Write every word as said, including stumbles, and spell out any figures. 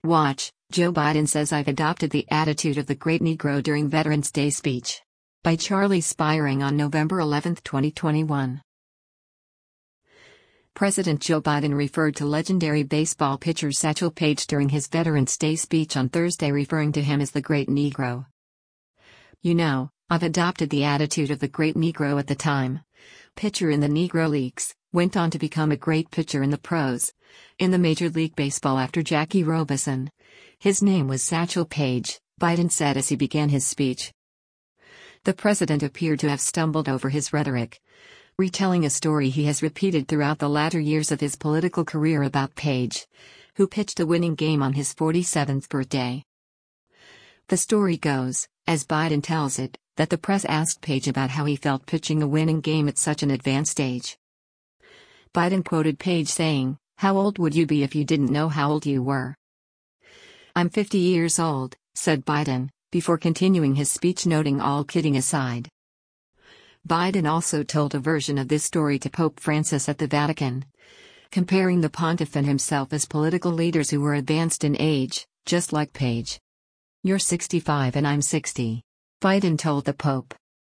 Watch, Joe Biden says I've adopted the attitude of the great Negro during Veterans Day speech. By Charlie Spiring on November eleventh, twenty twenty-one. President Joe Biden referred to legendary baseball pitcher Satchel Paige during his Veterans Day speech on Thursday, referring to him as the great Negro. You know, I've adopted the attitude of the great Negro at the time. Pitcher in the Negro Leagues, went on to become a great pitcher in the pros. In the Major League Baseball after Jackie Robinson. His name was Satchel Paige, Biden said as he began his speech. The president appeared to have stumbled over his rhetoric, retelling a story he has repeated throughout the latter years of his political career about Paige, who pitched a winning game on his forty-seventh birthday. The story goes, as Biden tells it, that the press asked Paige about how he felt pitching a winning game at such an advanced age. Biden quoted Paige saying, "How old would you be if you didn't know how old you were?" "I'm fifty years old," said Biden, before continuing his speech, noting all kidding aside. Biden also told a version of this story to Pope Francis at the Vatican, comparing the pontiff and himself as political leaders who were advanced in age, just like Paige. "You're sixty-five and I'm sixty," Biden told the Pope.